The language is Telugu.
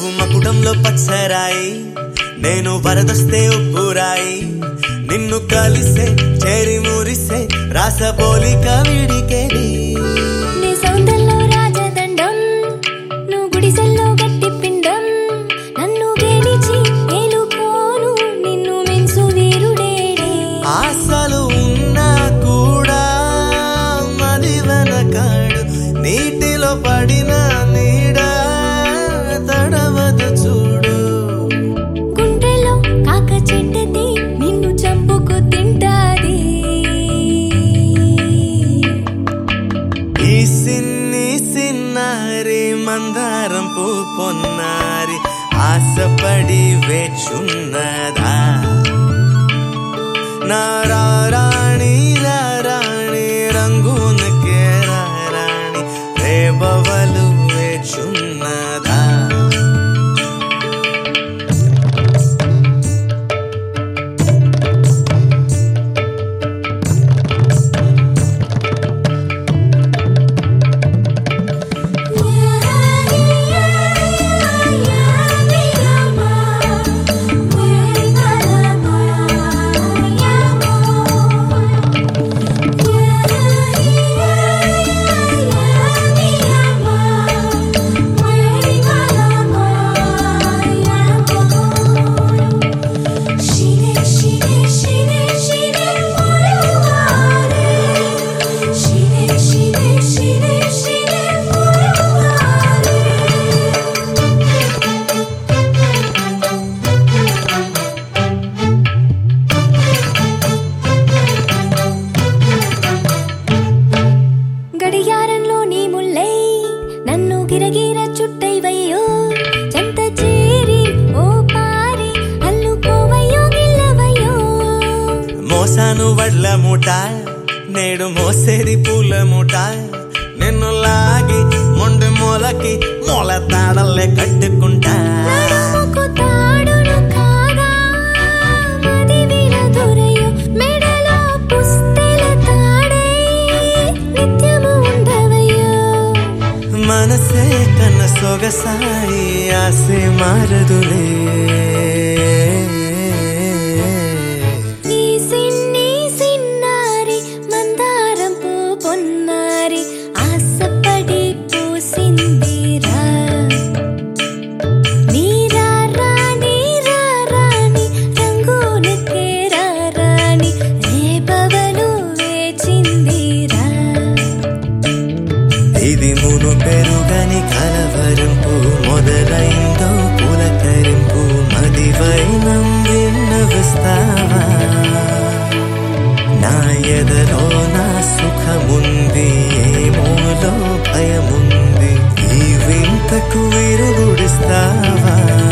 నువ్వు మకుటంలో పచ్చరాయి, నేను వరదొస్తే ఉప్పురాయి. నిన్ను కలిసే చేరి మురిసే రాసపోలిక విడికేది. నీ సౌందర్యంలో రాజదండం, నువ్వు గుడిసెల్లో గట్టి పిండం. నన్ను గెలిచి ఏలుకోను నిన్ను మించు వీరుడేడే. ఆశలు ఉన్నా కూడా మది వెనకాడు, నీటిలో పడిన నీడ తడవదు చూడు. గుండెలో కాక చెడ్డది నిన్ను చంపుకు తింటాది. ఈ సిన్ని సిన్నారి మందారం పూ పొన్నారి ఆశపడి వేచున్నదా. నారాణి రాణి రంగునకే రాణి రేబవలు వేచున్నదా. గడియారంలో నీ ముల్లై నన్ను గిరగిర చుట్టైవయ్యో. చెంత చేరి ఓ పారి అల్లుకోవయ్యో గిల్లవయ్యో. మోసాను వడ్ల మూట, నేడు మోసేది పూల మూట. నిన్ను లాగి మొండి మూలకి మూల తాడల్లే కట్టుకుంటా. నడుముకు తాడును కాగా మది వినదురయ్యో. మెడలో పుస్తెల తాడై నిత్యము ఉండవయ్యో. మనసే కన్న సొగసాయి ఆసే మారదులే. ఈ సిన్ని సిన్నారి మందారం పూ పొన్నారి ఆశపడి పూసిందిరా. నీరారాణి రారాణి రంగునకే రారాణి రేపవలు వేచిందిరా. ఇది మును పెరుగని కలవరింపు, మొదలైందో పులకరింపు. మదివైనం విన్నవిస్తావా, నా ఎదలో నా సుఖముంది, ఏమోలో భయముంది. ఈ వింతకు విరుగుడిస్తావా.